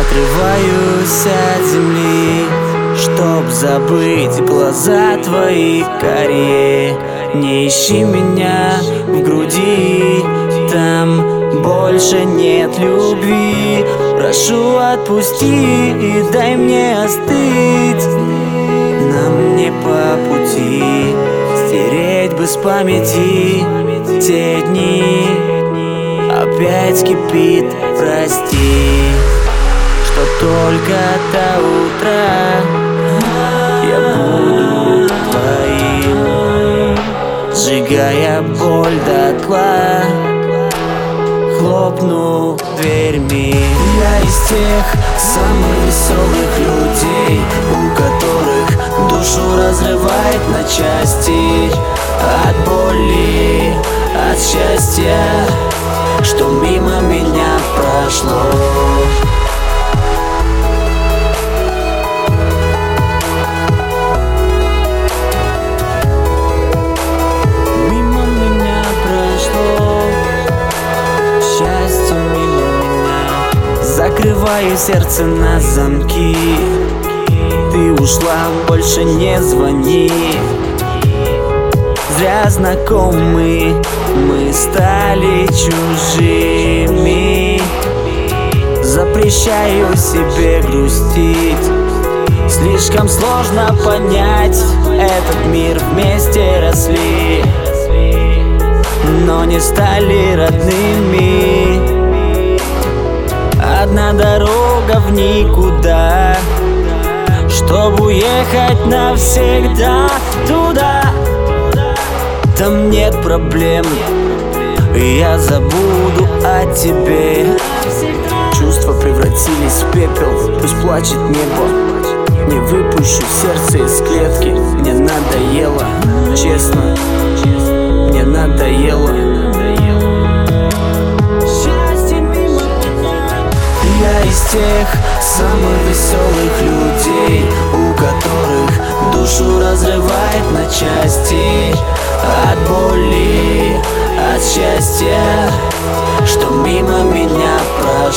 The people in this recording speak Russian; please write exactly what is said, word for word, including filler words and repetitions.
Отрываюсь от земли, чтоб забыть глаза твои карие. Не ищи меня в груди, там больше нет любви. Прошу, отпусти и дай мне остыть. Нам не по пути, стереть бы с памяти те дни. Опять кипит, прости, что только до утра я буду твоим, сжигая боль дотла, хлопну дверьми. Я из тех самых веселых людей, у которых душу разрывает на части от боли, от счастья, что мимо меня прошло. Мимо меня прошло счастье, мимо меня. Закрываю сердце на замки. Ты ушла, больше не звони. Зря знакомы, мы стали чужими. Запрещаю себе грустить. Слишком сложно понять, этот мир вместе росли, но не стали родными. Одна дорога в никуда, чтобы уехать навсегда туда. Там нет проблем, и я забуду о тебе. Чувства превратились в пепел, пусть плачет небо. Не выпущу сердце из клетки. Мне надоело, честно, мне надоело. Я из тех самых веселых людей, у которых душу разрывает на части от боли, от счастья, что мимо меня прошло.